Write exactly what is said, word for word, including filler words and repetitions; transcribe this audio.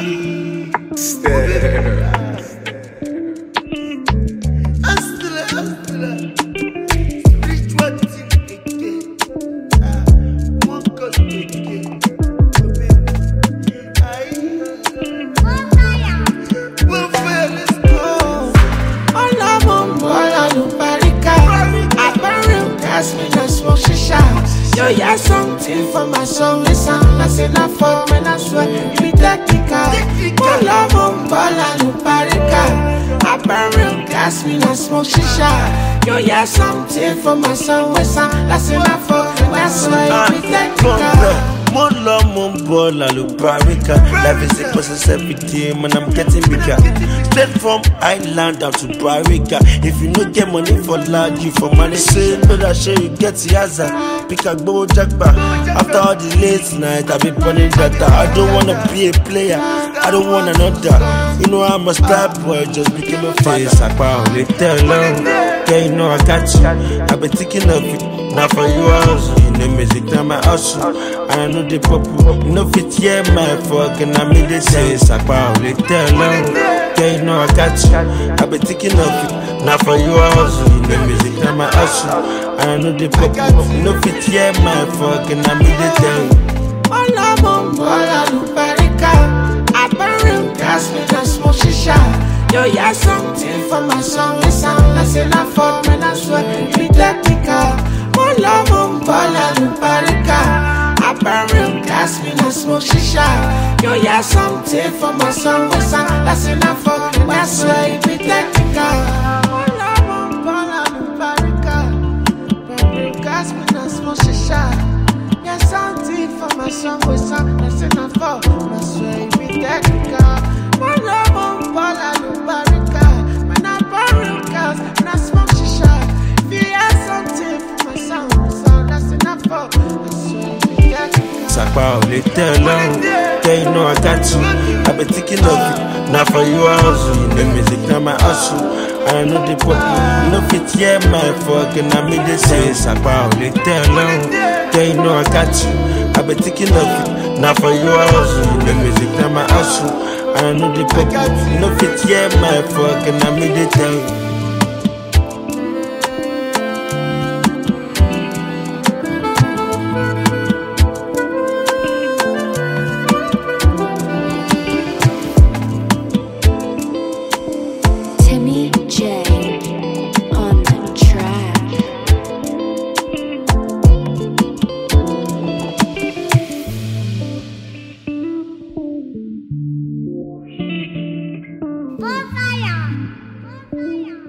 Yo, yeah, something for my soul. It sound like say na fuck, man, I swear it be technical. More love on ball and you parica. I burn real gas, me not smoke shisha. Yo, yeah, something for my soul. It sound like say na fuck, man, I swear it be technical. More love, more ball, I look barrica. Life is a process every day, man, I'm getting bigger. Straight from Island down to Barrica. If you no get money for lad, you for money. Say, better sure you get the answer. Pick a go jackpot. After all the late night, I be burning data. I don't wanna be a player, I don't want another. You know I'm a star boy, just became a face. I found it tell long. Yeah, you know I got you. I been thinking of it. Now for you also, you know music, now my hustle. And I know the purple, no fit, yeah, my fuck. And I made this sense, I found it tell long. Yeah, you know I got you. I been thinking of it. Now for you also, you know music, now my hustle. And I know the purple, no fit, yeah, my fuck. And I made it tell you. All I'm on ball, I look parica. I burn real gas, me just smoke shisha. Yo, yeah, something for my song. It sound like say na fuck, man, I swear it be technical. More love on ball, I look parica. I burn real gas, me not smoke shisha. Yo, yeah, something for my song. It sound like say na fuck, man, I swear it be technical. More love on ball, I look parica. Burn real gas, me not smoke shisha. Yeah, something for my song. It sound like say na fuck, man, I swear it be technical. More love on ball, I look parica. Man, I burn real gas, man, I smoke shisha. If you have something for my sound, sound that's enough for. I swear it be technical. Sakpa only tell long. Yeah, you know I got you. I been thinking of it. Now for you also, you know music, now my hustle. And I know the purple, no fit, yeah, my fuck. And I made this sense. Sakpa only tell long. Yeah, you know I got you. I been thinking of it. Now for you also, you know music, now my hustle. And I know the purple, no fit, yeah, my fuck. And I made it tell you. Bonfire! Bonfire!